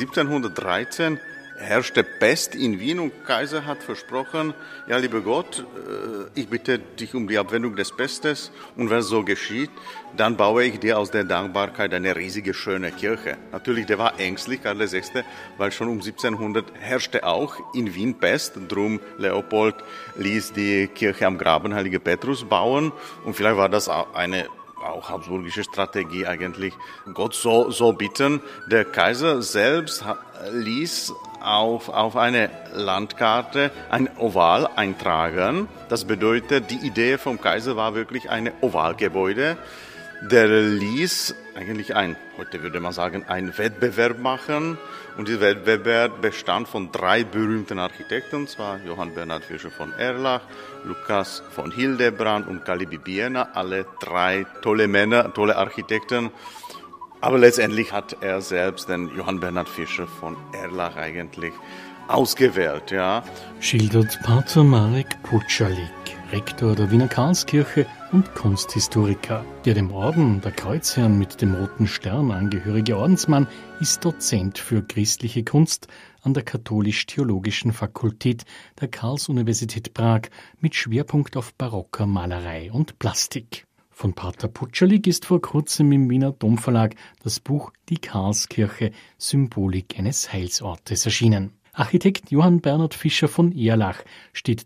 1713 herrschte Pest in Wien und Kaiser hat versprochen, ja, lieber Gott, ich bitte dich um die Abwendung des Pestes und wenn so geschieht, dann baue ich dir aus der Dankbarkeit eine riesige, schöne Kirche. Natürlich, der war ängstlich, Karl VI., weil schon um 1700 herrschte auch in Wien Pest. Drum Leopold ließ die Kirche am Graben Heilige Petrus bauen und vielleicht war das auch eine habsburgische Strategie eigentlich, Gott so bitten. Der Kaiser selbst ließ auf eine Landkarte ein Oval eintragen. Das bedeutet, die Idee vom Kaiser war wirklich ein Ovalgebäude. Der ließ eigentlich heute würde man sagen, einen Wettbewerb machen. Und dieser Wettbewerb bestand von 3 berühmten Architekten, und zwar Johann Bernhard Fischer von Erlach, Lukas von Hildebrand und Kali Bibiena, alle 3 tolle Männer, tolle Architekten. Aber letztendlich hat er selbst den Johann Bernhard Fischer von Erlach eigentlich ausgewählt, ja. Schildert Pater Marek Puczalik, Rektor der Wiener Karlskirche und Kunsthistoriker. Der dem Orden der Kreuzherren mit dem Roten Stern angehörige Ordensmann ist Dozent für christliche Kunst an der Katholisch-Theologischen Fakultät der Karls-Universität Prag mit Schwerpunkt auf barocker Malerei und Plastik. Von Pater Puczalik ist vor kurzem im Wiener Domverlag das Buch Die Karlskirche – Symbolik eines Heilsortes erschienen. Architekt Johann Bernhard Fischer von Erlach steht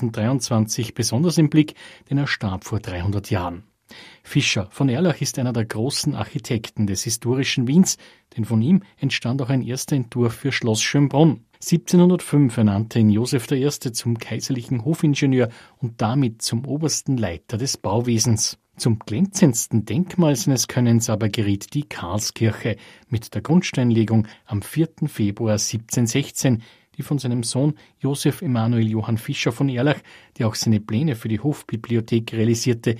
2023 besonders im Blick, denn er starb vor 300 Jahren. Fischer von Erlach ist einer der großen Architekten des historischen Wiens, denn von ihm entstand auch ein erster Entwurf für Schloss Schönbrunn. 1705 ernannte ihn Joseph I. zum kaiserlichen Hofingenieur und damit zum obersten Leiter des Bauwesens. Zum glänzendsten Denkmal seines Könnens aber geriet die Karlskirche mit der Grundsteinlegung am 4. Februar 1716, die von seinem Sohn Joseph Emanuel Johann Fischer von Erlach, der auch seine Pläne für die Hofbibliothek realisierte,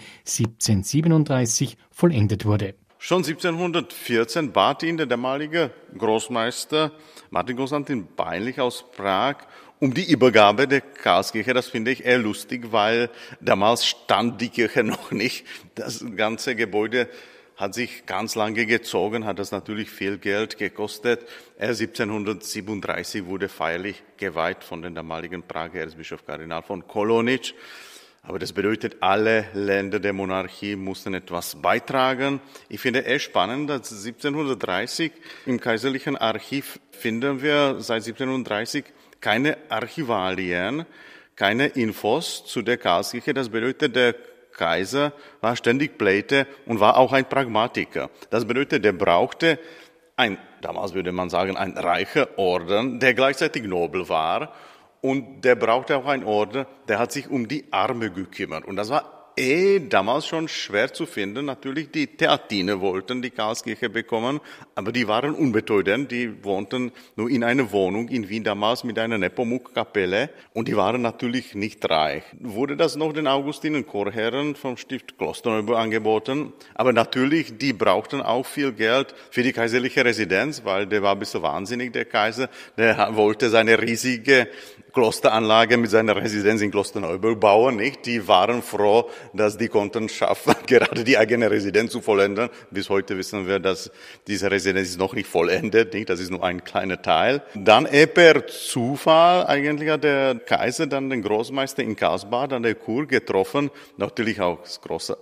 1737 vollendet wurde. Schon 1714 bat ihn der damalige Großmeister Martin Konstantin Beinlich aus Prag um die Übergabe der Karlskirche. Das finde ich eher lustig, weil damals stand die Kirche noch nicht. Das ganze Gebäude hat sich ganz lange gezogen, hat das natürlich viel Geld gekostet. Erst 1737 wurde feierlich geweiht von dem damaligen Prager Erzbischof Kardinal von Kolonitsch. Aber das bedeutet, alle Länder der Monarchie mussten etwas beitragen. Ich finde es spannend, dass 1730 im Kaiserlichen Archiv finden wir seit 1730 keine Archivalien, keine Infos zu der Karlskirche. Das bedeutet, der Kaiser war ständig Pleite und war auch ein Pragmatiker. Das bedeutet, der brauchte damals würde man sagen, ein reicher Orden, der gleichzeitig nobel war. Und der brauchte auch einen Orden, der hat sich um die Arme gekümmert. Und das war damals schon schwer zu finden. Natürlich, die Theatiner wollten die Karlskirche bekommen, aber die waren unbedeutend. Die wohnten nur in einer Wohnung in Wien damals mit einer Nepomuk-Kapelle und die waren natürlich nicht reich. Wurde das noch den Augustinen-Chorherren vom Stift Klosterneuburg angeboten, aber natürlich, die brauchten auch viel Geld für die kaiserliche Residenz, weil der war ein bisschen wahnsinnig, der Kaiser. Der wollte seine riesige Klosteranlage mit seiner Residenz in Klosterneuburg bauen, nicht? Die waren froh, dass die konnten schaffen, gerade die eigene Residenz zu vollenden. Bis heute wissen wir, dass diese Residenz ist noch nicht vollendet, nicht? Das ist nur ein kleiner Teil. Dann per Zufall eigentlich hat der Kaiser dann den Großmeister in Karlsbad an der Kur getroffen. Natürlich auch das große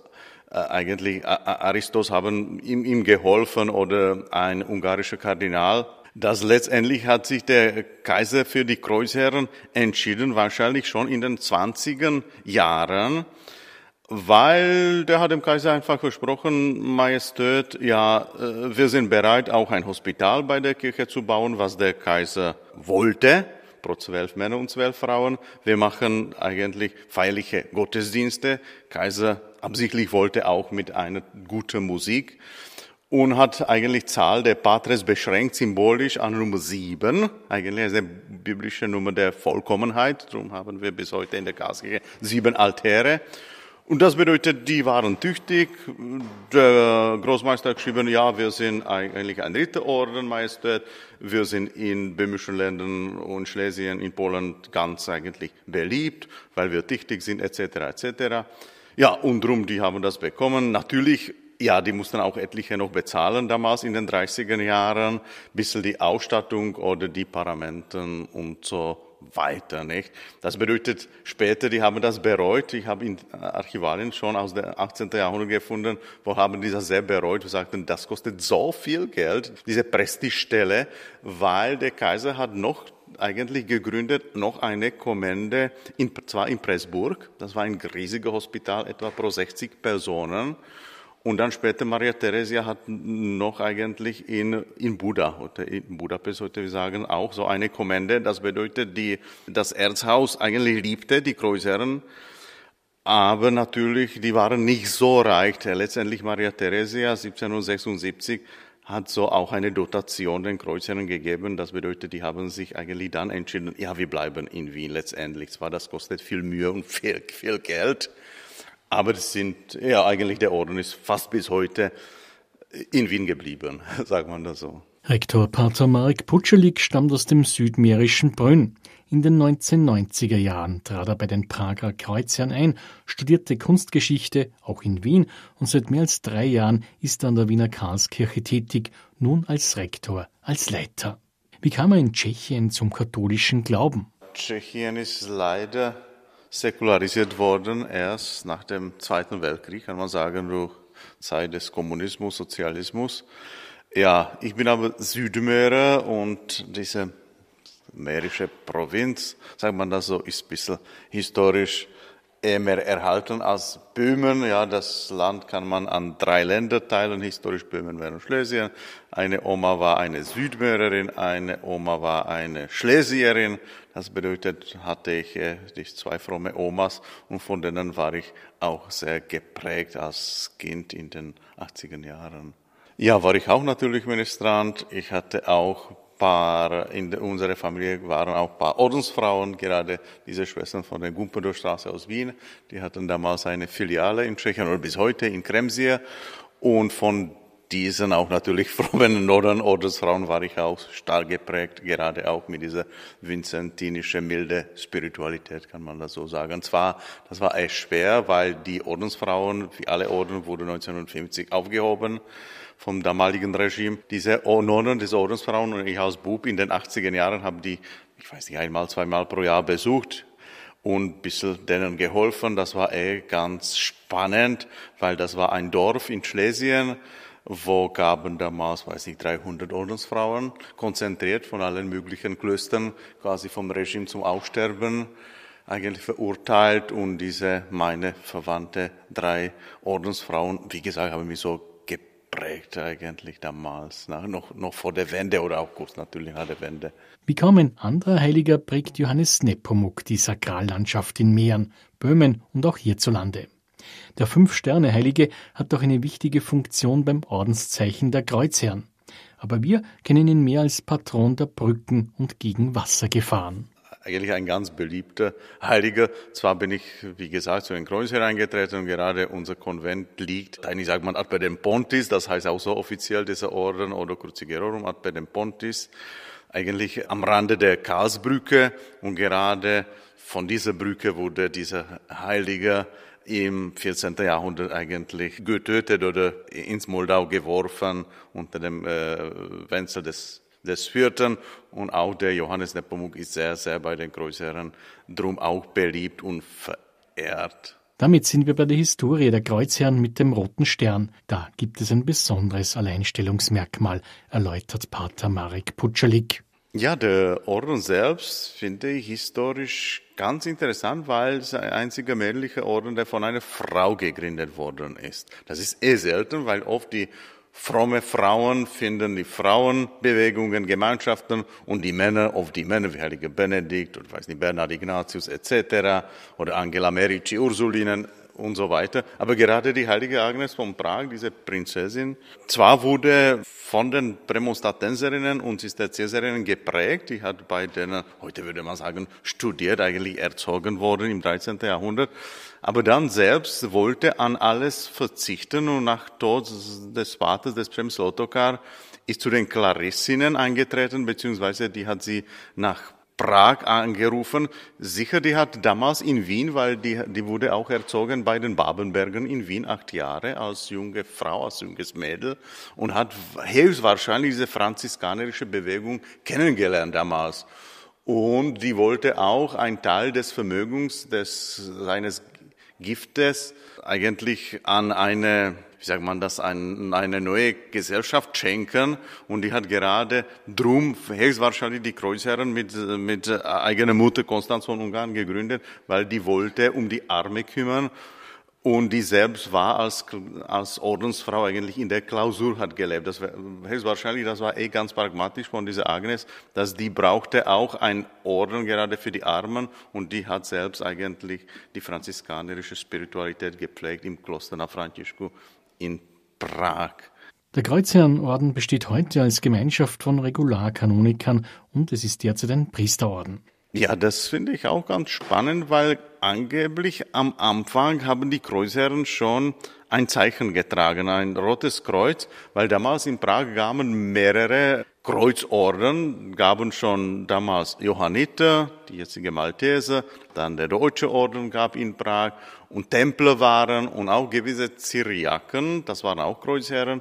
Aristos haben ihm geholfen oder ein ungarischer Kardinal. Das letztendlich hat sich der Kaiser für die Kreuzherren entschieden, wahrscheinlich schon in den 20er Jahren, weil der hat dem Kaiser einfach versprochen, Majestät, ja, wir sind bereit, auch ein Hospital bei der Kirche zu bauen, was der Kaiser wollte, pro 12 Männer und 12 Frauen. Wir machen eigentlich feierliche Gottesdienste. Kaiser absichtlich wollte auch mit einer guten Musik. Und hat eigentlich Zahl der Patres beschränkt, symbolisch an Nummer 7. Eigentlich ist eine biblische Nummer der Vollkommenheit. Darum haben wir bis heute in der Karlskirche 7 Altäre. Und das bedeutet, die waren tüchtig. Der Großmeister hat geschrieben, ja, wir sind eigentlich ein Ritterorden, Majestät. Wir sind in böhmischen Ländern und Schlesien, in Polen ganz eigentlich beliebt, weil wir tüchtig sind, etc., etc. Ja, und drum, die haben das bekommen. Natürlich Ja, die mussten auch etliche noch bezahlen damals in den 30er Jahren, bisschen die Ausstattung oder die Paramenten und so weiter, nicht? Das bedeutet, später, die haben das bereut. Ich habe in Archivalien schon aus dem 18. Jahrhundert gefunden, wo haben die das sehr bereut und sagten, das kostet so viel Geld, diese Prestigestelle, weil der Kaiser hat noch eigentlich gegründet noch eine Kommende, zwar in Pressburg, das war ein riesiges Hospital, etwa pro 60 Personen. Und dann später Maria Theresia hat noch eigentlich in Budapest heute wir sagen, auch so eine Kommende. Das bedeutet, das Erzhaus eigentlich liebte die Kreuzherren, aber natürlich, die waren nicht so reich. Letztendlich Maria Theresia 1776 hat so auch eine Dotation den Kreuzherren gegeben. Das bedeutet, die haben sich eigentlich dann entschieden, ja, wir bleiben in Wien letztendlich. Zwar, das kostet viel Mühe und viel Geld. Aber eigentlich der Orden ist fast bis heute in Wien geblieben, sagt man das so. Rektor Pater Marek Puczalik stammt aus dem südmährischen Brünn. In den 1990er Jahren trat er bei den Prager Kreuzherren ein, studierte Kunstgeschichte, auch in Wien, und seit mehr als 3 Jahren ist er an der Wiener Karlskirche tätig, nun als Rektor, als Leiter. Wie kam er in Tschechien zum katholischen Glauben? Tschechien ist leider säkularisiert worden, erst nach dem Zweiten Weltkrieg, kann man sagen, durch Zeit des Kommunismus, Sozialismus. Ja, ich bin aber Südmährer und diese mährische Provinz, sagt man das so, ist ein bisschen historisch eher mehr erhalten als Böhmen. Ja, das Land kann man an 3 Länder teilen, historisch Böhmen, Mähren und Schlesien. Eine Oma war eine Südmährerin, eine Oma war eine Schlesierin. Das bedeutet, hatte ich die 2 fromme Omas und von denen war ich auch sehr geprägt als Kind in den 80er Jahren. Ja, war ich auch natürlich Ministrant. Ich hatte auch in unserer Familie waren auch ein paar Ordensfrauen, gerade diese Schwestern von der Gumpendorfstraße aus Wien. Die hatten damals eine Filiale in Tschechien oder bis heute in Kremsier. Und von diesen auch natürlich frommen Ordensfrauen war ich auch stark geprägt, gerade auch mit dieser vinzentinische milde Spiritualität, kann man das so sagen. Das war echt schwer, weil die Ordensfrauen, wie alle Orden, wurden 1950 aufgehoben vom damaligen Regime. Diese Nonnen, diese Ordensfrauen und ich als Bub in den 80er Jahren habe die, ich weiß nicht, 1-, 2-mal pro Jahr besucht und ein bisschen denen geholfen. Das war ganz spannend, weil das war ein Dorf in Schlesien, wo gaben damals, 300 Ordensfrauen, konzentriert von allen möglichen Klöstern, quasi vom Regime zum Aussterben eigentlich verurteilt. Und meine Verwandte 3 Ordensfrauen, wie gesagt, haben mich so geprägt eigentlich damals, noch vor der Wende oder auch kurz natürlich nach der Wende. Wie kaum ein anderer Heiliger prägt Johannes Nepomuk die Sakrallandschaft in Mähren, Böhmen und auch hierzulande. Der 5-Sterne-Heilige hat auch eine wichtige Funktion beim Ordenszeichen der Kreuzherren. Aber wir kennen ihn mehr als Patron der Brücken und gegen Wassergefahren. Eigentlich ein ganz beliebter Heiliger. Zwar bin ich, wie gesagt, zu den Kreuzherren eingetreten und gerade unser Konvent liegt, eigentlich sagt man ad pedem Pontis, das heißt auch so offiziell dieser Orden oder Crucigerorum ad pedem Pontis, eigentlich am Rande der Karlsbrücke und gerade von dieser Brücke wurde dieser Heilige im 14. Jahrhundert eigentlich getötet oder ins Moldau geworfen unter dem Wenzel des Vierten. Und auch der Johannes Nepomuk ist sehr, sehr bei den Kreuzherren drum auch beliebt und verehrt. Damit sind wir bei der Historie der Kreuzherren mit dem Roten Stern. Da gibt es ein besonderes Alleinstellungsmerkmal, erläutert Pater Marek Puczalik. Ja, der Orden selbst finde ich historisch ganz interessant, weil es ein einziger männlicher Orden, der von einer Frau gegründet worden ist. Das ist selten, weil oft die fromme Frauen finden die Frauenbewegungen, Gemeinschaften und die Männer, oft die Männer wie Heiliger Benedikt oder Bernhard Ignatius etc. oder Angela Merici, Ursulinen und so weiter. Aber gerade die heilige Agnes von Prag, diese Prinzessin, zwar wurde von den Prämonstratenserinnen und Zisterzienserinnen geprägt, die hat bei denen, heute würde man sagen, studiert, eigentlich erzogen worden im 13. Jahrhundert, aber dann selbst wollte an alles verzichten und nach Tod des Vaters, des Prinz Ottokar, ist zu den Klarissinnen eingetreten, beziehungsweise die hat sie nach Prag angerufen. Sicher, die hat damals in Wien, weil die wurde auch erzogen bei den Babenbergern in Wien, 8 Jahre als junge Frau, als junges Mädel und hat höchstwahrscheinlich diese franziskanerische Bewegung kennengelernt damals. Und die wollte auch einen Teil des Vermögens, seines Giftes eigentlich an eine neue Gesellschaft schenken. Und die hat gerade drum höchstwahrscheinlich die Kreuzherren mit eigener Mutter Konstanz von Ungarn gegründet, weil die wollte um die Arme kümmern. Und die selbst war als Ordensfrau eigentlich in der Klausur, hat gelebt. Das war ganz pragmatisch von dieser Agnes, dass die brauchte auch einen Orden gerade für die Armen und die hat selbst eigentlich die franziskanerische Spiritualität gepflegt im Kloster Na Františku in Prag. Der Kreuzherrenorden besteht heute als Gemeinschaft von Regularkanonikern und es ist derzeit ein Priesterorden. Ja, das finde ich auch ganz spannend, weil angeblich am Anfang haben die Kreuzherren schon ein Zeichen getragen, ein rotes Kreuz, weil damals in Prag gaben mehrere Kreuzorden, gaben schon damals Johanniter, die jetzige Malteser, dann der Deutsche Orden gab in Prag und Templer waren und auch gewisse Syriaken, das waren auch Kreuzherren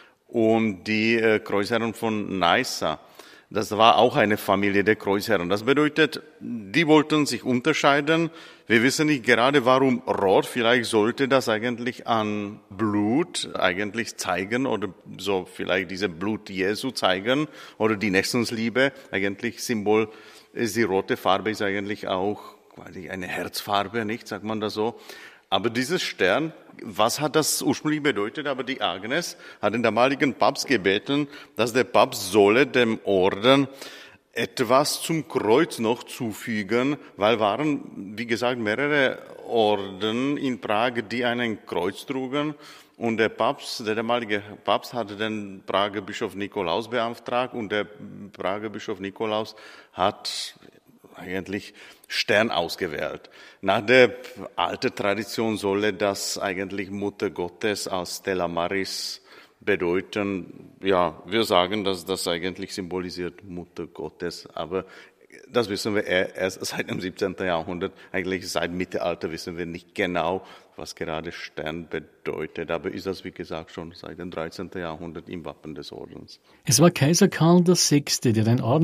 und die Kreuzherren von Nyssa. Das war auch eine Familie der Kreuzherren. Das bedeutet, die wollten sich unterscheiden. Wir wissen nicht gerade, warum rot. Vielleicht sollte das eigentlich an Blut eigentlich zeigen oder so vielleicht diese Blut Jesu zeigen oder die Nächstenliebe. Eigentlich Symbol ist die rote Farbe ist eigentlich auch eine Herzfarbe, nicht? Sagt man das so? Aber dieses Stern, was hat das ursprünglich bedeutet? Aber die Agnes hat den damaligen Papst gebeten, dass der Papst solle dem Orden etwas zum Kreuz noch zufügen, weil waren, wie gesagt, mehrere Orden in Prag, die einen Kreuz trugen. Und der damalige Papst hatte den Prager Bischof Nikolaus beauftragt und der Prager Bischof Nikolaus hat eigentlich Stern ausgewählt. Nach der alten Tradition solle das eigentlich Mutter Gottes als Stella Maris bedeuten. Ja, wir sagen, dass das eigentlich symbolisiert Mutter Gottes, aber das wissen wir erst seit dem 17. Jahrhundert. Eigentlich seit Mittelalter wissen wir nicht genau, was gerade Stern bedeutet. Aber ist das, wie gesagt, schon seit dem 13. Jahrhundert im Wappen des Ordens. Es war Kaiser Karl VI., der den Orden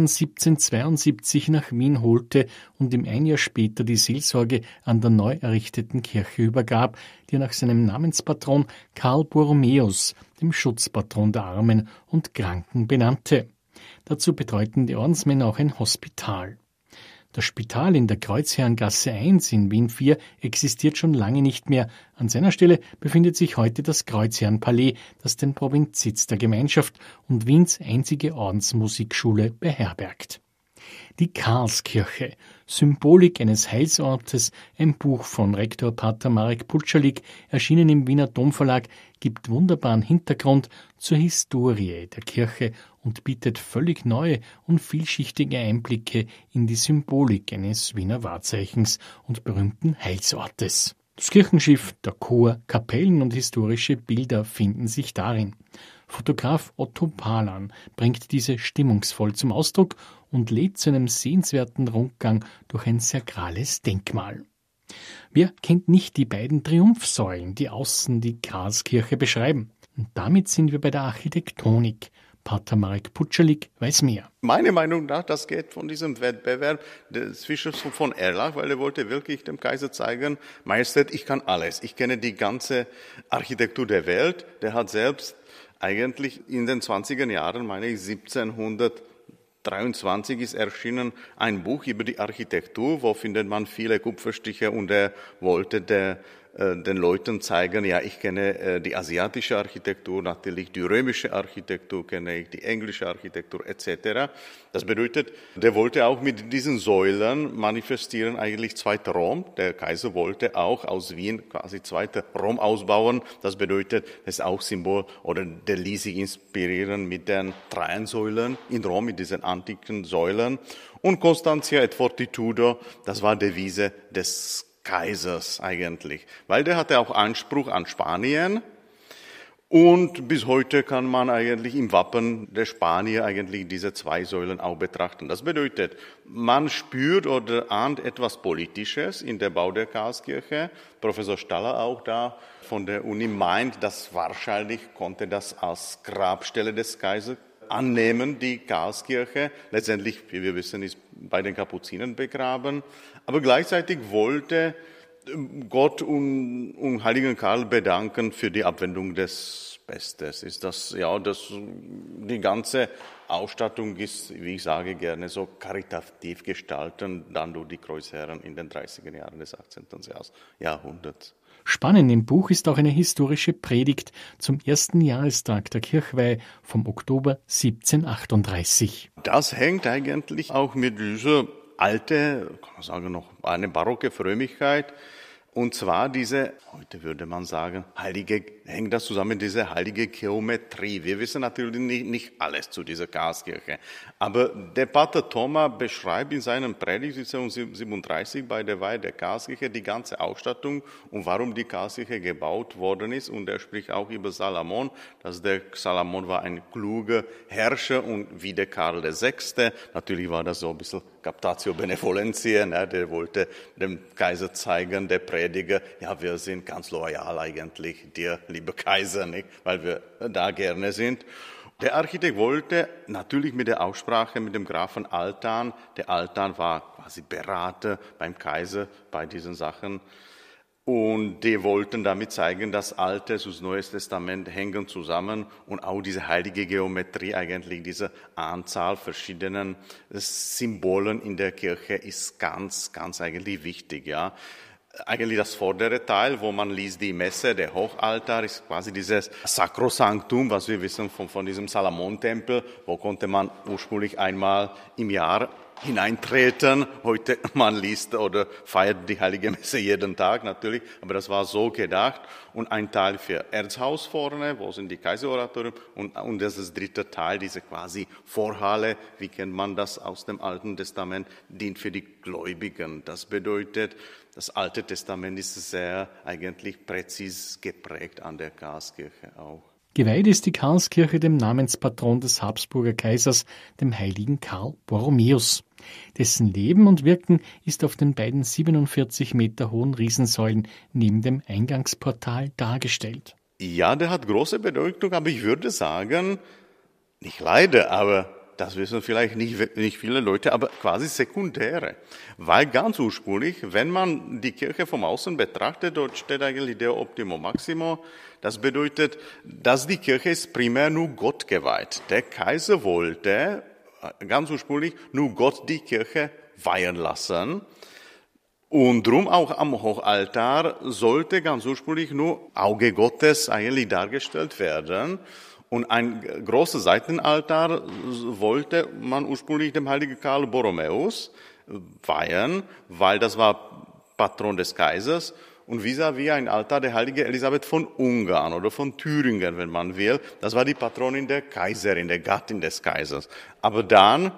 1772 nach Wien holte und ihm ein Jahr später die Seelsorge an der neu errichteten Kirche übergab, die er nach seinem Namenspatron Karl Borromäus, dem Schutzpatron der Armen und Kranken, benannte. Dazu betreuten die Ordensmänner auch ein Hospital. Das Spital in der Kreuzherrengasse 1 in Wien 4 existiert schon lange nicht mehr. An seiner Stelle befindet sich heute das Kreuzherrenpalais, das den Provinzsitz der Gemeinschaft und Wiens einzige Ordensmusikschule beherbergt. Die Karlskirche, Symbolik eines Heilsortes, ein Buch von Rektor Pater Marek Puczalik, erschienen im Wiener Domverlag, gibt wunderbaren Hintergrund zur Historie der Kirche und bietet völlig neue und vielschichtige Einblicke in die Symbolik eines Wiener Wahrzeichens und berühmten Heilsortes. Das Kirchenschiff, der Chor, Kapellen und historische Bilder finden sich darin. Fotograf Otto Palan bringt diese stimmungsvoll zum Ausdruck und lädt zu einem sehenswerten Rundgang durch ein sakrales Denkmal. Wer kennt nicht die beiden Triumphsäulen, die außen die Karlskirche beschreiben? Und damit sind wir bei der Architektonik. Pater Marek Puczalik weiß mehr. Meine Meinung nach, das geht von diesem Wettbewerb des Bischofs von Erlach, weil er wollte wirklich dem Kaiser zeigen, Majestät, ich kann alles. Ich kenne die ganze Architektur der Welt. Der hat selbst eigentlich in den 20er Jahren, meine ich 1723 ist erschienen ein Buch über die Architektur, wo findet man viele Kupferstiche und er wollte den Leuten zeigen, ja, ich kenne die asiatische Architektur, natürlich die römische Architektur kenne ich, die englische Architektur etc. Das bedeutet, der wollte auch mit diesen Säulen manifestieren eigentlich zweiter Rom. Der Kaiser wollte auch aus Wien quasi zweiter Rom ausbauen. Das bedeutet, das ist auch Symbol, oder der ließ sich inspirieren mit den Dreiensäulen in Rom, mit diesen antiken Säulen. Und Constantia et Fortitudo, das war Devise des Kaisers eigentlich, weil der hatte auch Anspruch an Spanien Und bis heute kann man eigentlich im Wappen der Spanier eigentlich diese zwei Säulen auch betrachten. Das bedeutet, man spürt oder ahnt etwas Politisches in der Bau der Karlskirche. Professor Staller auch da von der Uni meint, dass wahrscheinlich konnte das als Grabstelle des Kaisers annehmen, die Karlskirche. Letztendlich, wie wir wissen, ist bei den Kapuzinern begraben. Aber gleichzeitig wollte Gott und Heiligen Karl bedanken für die Abwendung des Pestes. Ist das, ja, die ganze Ausstattung ist, wie ich sage, gerne so karitativ gestalten, dann durch die Kreuzherren in den 30er Jahren des 18. Jahrhunderts. Spannend im Buch ist auch eine historische Predigt zum ersten Jahrestag der Kirchweihe vom Oktober 1738. Das hängt eigentlich auch mit dieser alte, kann man sagen, noch eine barocke Frömmigkeit. Und zwar diese, heute würde man sagen, hängt das zusammen mit dieser heilige Geometrie. Wir wissen natürlich nicht alles zu dieser Karlskirche. Aber der Pater Thomas beschreibt in seinem Predigt 1737 bei der Weihe der Karlskirche die ganze Ausstattung und warum die Karlskirche gebaut worden ist. Und er spricht auch über Salomon, dass der Salomon war ein kluger Herrscher und wie der Karl VI. Natürlich war das so ein bisschen Captatio Benevolentiae, ne? Der wollte dem Kaiser zeigen, der Prediger, ja, wir sind ganz loyal eigentlich dir, lieber Kaiser, nicht? Weil wir da gerne sind. Der Architekt wollte natürlich mit der Aussprache mit dem Grafen Altan, der Altan war quasi Berater beim Kaiser bei diesen Sachen, und die wollten damit zeigen, dass Altes und Neues Testament hängen zusammen und auch diese heilige Geometrie, eigentlich diese Anzahl verschiedenen Symbolen in der Kirche ist ganz, ganz eigentlich wichtig, ja. Eigentlich das vordere Teil, wo man liest die Messe, der Hochaltar, ist quasi dieses Sacrosanctum, was wir wissen von diesem Salomon-Tempel, wo konnte man ursprünglich einmal im Jahr hineintreten. Heute man liest oder feiert die Heilige Messe jeden Tag natürlich, aber das war so gedacht. Und ein Teil für Erzhaus vorne, wo sind die Kaiseroratorien, und das ist das dritte Teil, diese quasi Vorhalle, wie kennt man das aus dem Alten Testament, dient für die Gläubigen. Das bedeutet, das Alte Testament ist sehr eigentlich präzis geprägt an der Karlskirche auch. Geweiht ist die Karlskirche dem Namenspatron des Habsburger Kaisers, dem heiligen Karl Borromäus. Dessen Leben und Wirken ist auf den beiden 47 Meter hohen Riesensäulen neben dem Eingangsportal dargestellt. Ja, der hat große Bedeutung, aber ich würde sagen, nicht leider, aber das wissen vielleicht nicht viele Leute, aber quasi sekundäre. Weil ganz ursprünglich, wenn man die Kirche vom Außen betrachtet, dort steht eigentlich Deo Optimo Maximo. Das bedeutet, dass die Kirche ist primär nur Gott geweiht. Der Kaiser wollte ganz ursprünglich nur Gott die Kirche weihen lassen. Und drum auch am Hochaltar sollte ganz ursprünglich nur Auge Gottes eigentlich dargestellt werden. Und ein großer Seitenaltar wollte man ursprünglich dem heiligen Karl Borromäus weihen, weil das war Patron des Kaisers. Und vis-à-vis ein Altar der heiligen Elisabeth von Ungarn oder von Thüringen, wenn man will. Das war die Patronin der Kaiserin, der Gattin des Kaisers. Aber dann,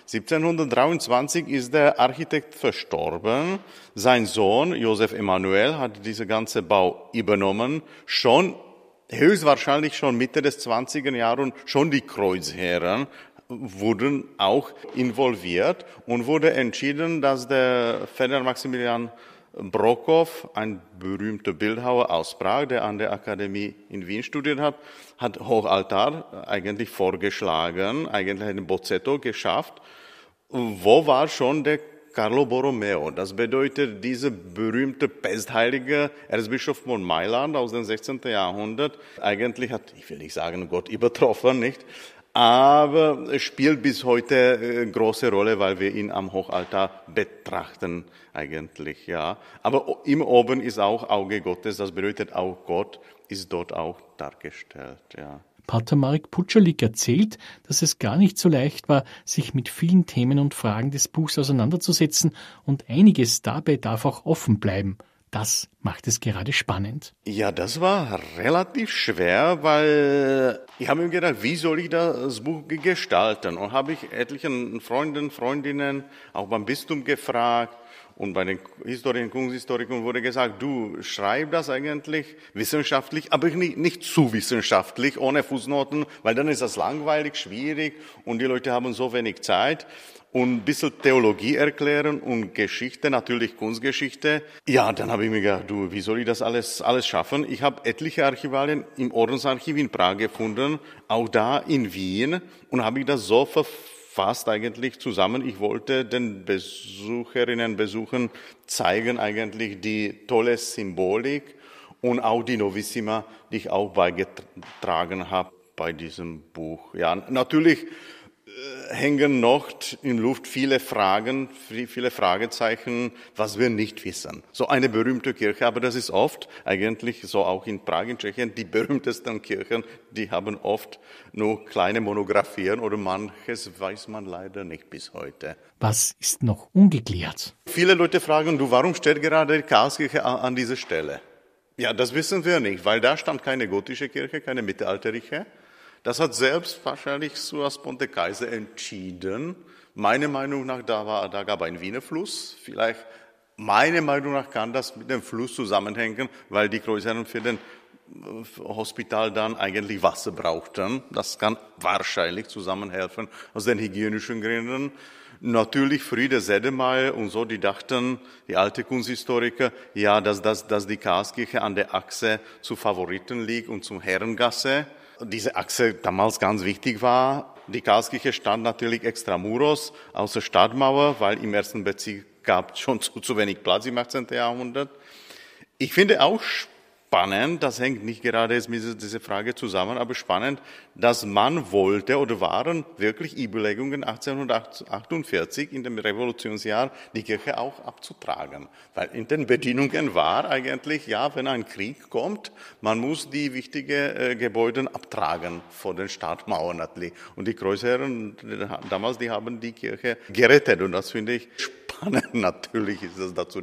1723, ist der Architekt verstorben. Sein Sohn, Josef Emanuel, hat diese ganze Bau übernommen. Höchstwahrscheinlich schon Mitte des 20. Jahrhunderts, schon die Kreuzherren wurden auch involviert und wurde entschieden, dass der Ferdinand Maximilian Brockhoff, ein berühmter Bildhauer aus Prag, der an der Akademie in Wien studiert hat Hochaltar eigentlich vorgeschlagen, eigentlich ein Bozzetto geschafft. Wo war schon der Carlo Borromeo? Das bedeutet, dieser berühmte Pestheilige Erzbischof von Mailand aus dem 16. Jahrhundert, eigentlich hat, ich will nicht sagen, Gott übertroffen, nicht? Aber es spielt bis heute große Rolle, weil wir ihn am Hochaltar betrachten eigentlich, ja. Aber im Oben ist auch Auge Gottes, das bedeutet auch Gott ist dort auch dargestellt, ja. Pater Marek Puczalik erzählt, dass es gar nicht so leicht war, sich mit vielen Themen und Fragen des Buchs auseinanderzusetzen und einiges dabei darf auch offen bleiben. Das macht es gerade spannend. Ja, das war relativ schwer, weil ich habe mir gedacht, wie soll ich das Buch gestalten? Und habe ich etlichen Freunden, Freundinnen auch beim Bistum gefragt. Und bei den Historikern, Kunsthistorikern wurde gesagt, du schreib das eigentlich wissenschaftlich, aber nicht zu wissenschaftlich, ohne Fußnoten, weil dann ist das langweilig, schwierig und die Leute haben so wenig Zeit. Und ein bisschen Theologie erklären und Geschichte, natürlich Kunstgeschichte. Ja, dann habe ich mir gedacht, du, wie soll ich das alles schaffen? Ich habe etliche Archivalien im Ordensarchiv in Prag gefunden, auch da in Wien, und habe ich das so verfasst eigentlich zusammen. Ich wollte den Besucherinnen, Besuchern zeigen eigentlich die tolle Symbolik und auch die Novissima, die ich auch beigetragen habe bei diesem Buch. Ja, natürlich hängen noch in Luft viele Fragen, viele Fragezeichen, was wir nicht wissen. So eine berühmte Kirche, aber das ist oft, eigentlich so auch in Prag, in Tschechien, die berühmtesten Kirchen, die haben oft nur kleine Monographien oder manches weiß man leider nicht bis heute. Was ist noch ungeklärt? Viele Leute fragen, du, warum steht gerade die Karlskirche an dieser Stelle? Ja, das wissen wir nicht, weil da stand keine gotische Kirche, keine mittelalterliche. Das hat selbst wahrscheinlich Suas Ponte Kaiser entschieden. Meiner Meinung nach, da gab ein Wiener Fluss. Vielleicht, meiner Meinung nach kann das mit dem Fluss zusammenhängen, weil die Kreuzherren für den Hospital dann eigentlich Wasser brauchten. Das kann wahrscheinlich zusammenhelfen aus den hygienischen Gründen. Natürlich Friede Sedemeier und so, die dachten, die alte Kunsthistoriker, ja, dass die Karlskirche an der Achse zu Favoriten liegt und zum Herrengasse. Diese Achse damals ganz wichtig war. Die Karlskirche stand natürlich extramuros aus der Stadtmauer, weil im ersten Bezirk gab es schon zu wenig Platz im 18. Jahrhundert. Ich finde auch spannend, das hängt nicht gerade jetzt mit dieser Frage zusammen, aber spannend, dass man wollte oder waren wirklich Überlegungen 1848 in dem Revolutionsjahr die Kirche auch abzutragen. Weil in den Bedingungen war eigentlich, ja, wenn ein Krieg kommt, man muss die wichtigen Gebäude abtragen vor den Stadtmauern natürlich. Und die Kreuzherren damals, die haben die Kirche gerettet und das finde ich spannend. Natürlich ist es dazu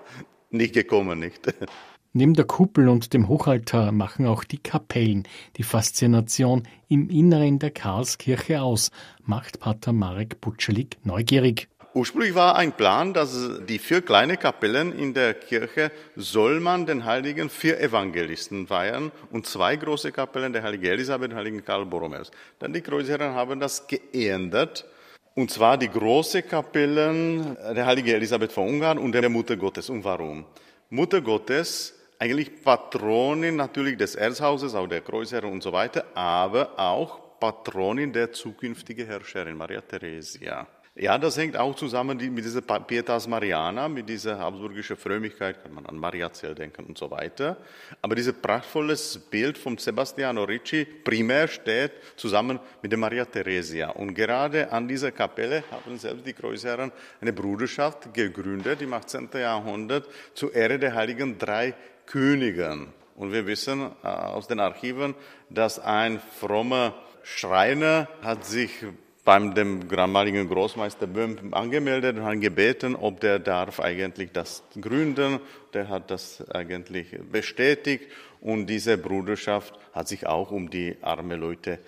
nicht gekommen, nicht? Neben der Kuppel und dem Hochaltar machen auch die Kapellen die Faszination im Inneren der Karlskirche aus, macht Pater Marek Puczalik neugierig. Ursprünglich war ein Plan, dass die 4 kleine Kapellen in der Kirche soll man den heiligen 4 Evangelisten weihen und 2 große Kapellen, der heiligen Elisabeth und der heiligen Karl Borromäus. Dann die Kreuzherren haben das geändert. Und zwar die große Kapellen der heiligen Elisabeth von Ungarn und der Mutter Gottes. Und warum? Mutter Gottes, eigentlich Patronin natürlich des Erzhauses, auch der Kreuzherren und so weiter, aber auch Patronin der zukünftigen Herrscherin, Maria Theresia. Ja, das hängt auch zusammen mit dieser Pietas Mariana, mit dieser habsburgischen Frömmigkeit, kann man an Mariazell denken und so weiter. Aber dieses prachtvolles Bild von Sebastiano Ricci primär steht zusammen mit der Maria Theresia. Und gerade an dieser Kapelle haben selbst die Kreuzherren eine Bruderschaft gegründet im 18. Jahrhundert zur Ehre der heiligen 3 Königen. Und wir wissen aus den Archiven, dass ein frommer Schreiner hat sich beim dem damaligen Großmeister Böhm angemeldet und hat gebeten, ob der darf eigentlich das gründen. Der hat das eigentlich bestätigt und diese Bruderschaft hat sich auch um die armen Leute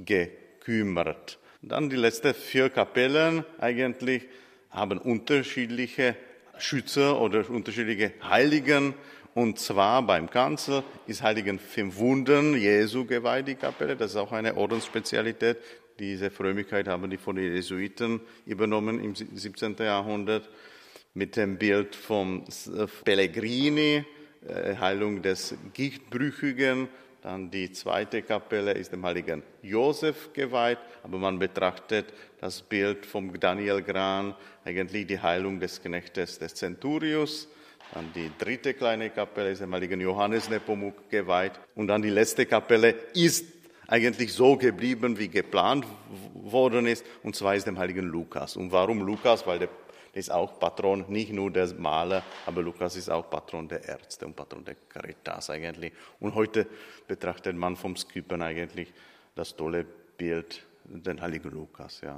gekümmert. Dann die letzten 4 Kapellen eigentlich haben unterschiedliche Schütze oder unterschiedliche Heiligen. Und zwar beim Kanzel ist Heiligen 5 Wunden Jesu geweiht, die Kapelle. Das ist auch eine Ordensspezialität. Diese Frömmigkeit haben die von den Jesuiten übernommen im 17. Jahrhundert mit dem Bild von Pellegrini, Heilung des Gichtbrüchigen. Dann die zweite Kapelle ist dem heiligen Josef geweiht, aber man betrachtet das Bild vom Daniel Gran, eigentlich die Heilung des Knechtes des Centurius. Dann die dritte kleine Kapelle ist dem heiligen Johannes Nepomuk geweiht. Und dann die letzte Kapelle ist eigentlich so geblieben, wie geplant worden ist, und zwar ist dem heiligen Lukas. Und warum Lukas? Weil der ist auch Patron, nicht nur der Maler, aber Lukas ist auch Patron der Ärzte und Patron der Caritas eigentlich. Und heute betrachtet man vom Skypen eigentlich das tolle Bild, den heiligen Lukas, ja.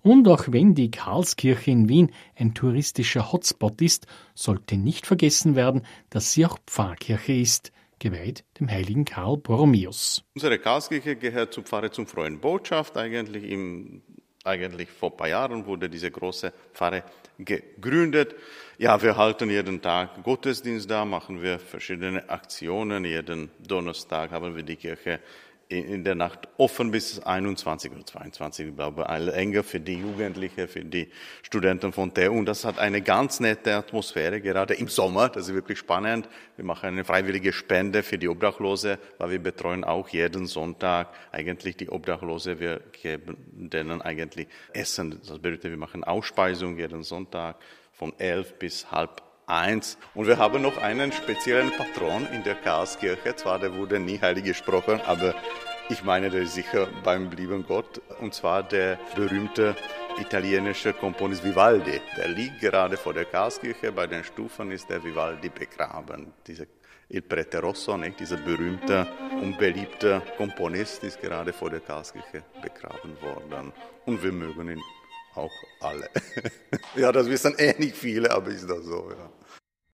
Und auch wenn die Karlskirche in Wien ein touristischer Hotspot ist, sollte nicht vergessen werden, dass sie auch Pfarrkirche ist, geweiht dem heiligen Karl Borromäus. Unsere Karlskirche gehört zur Pfarre zum Frohen Botschaft. Eigentlich vor ein paar Jahren wurde diese große Pfarre gegründet. Ja, wir halten jeden Tag Gottesdienst da, machen wir verschiedene Aktionen. Jeden Donnerstag haben wir die Kirche in der Nacht offen bis 21 oder 22, ich glaube, länger für die Jugendlichen, für die Studenten von TU. Und das hat eine ganz nette Atmosphäre, gerade im Sommer. Das ist wirklich spannend. Wir machen eine freiwillige Spende für die Obdachlose, weil wir betreuen auch jeden Sonntag eigentlich die Obdachlose. Wir geben denen eigentlich Essen. Das bedeutet, wir machen Ausspeisung jeden Sonntag von 11 bis 12:30. Und wir haben noch einen speziellen Patron in der Karlskirche. Zwar, der wurde nie heilig gesprochen, aber ich meine, der ist sicher beim lieben Gott. Und zwar der berühmte italienische Komponist Vivaldi. Der liegt gerade vor der Karlskirche. Bei den Stufen ist der Vivaldi begraben. Il Prete Rosso, nicht? Dieser berühmte und beliebte Komponist ist gerade vor der Karlskirche begraben worden. Und wir mögen ihn auch alle. Ja, das wissen nicht viele, aber ist das so, ja.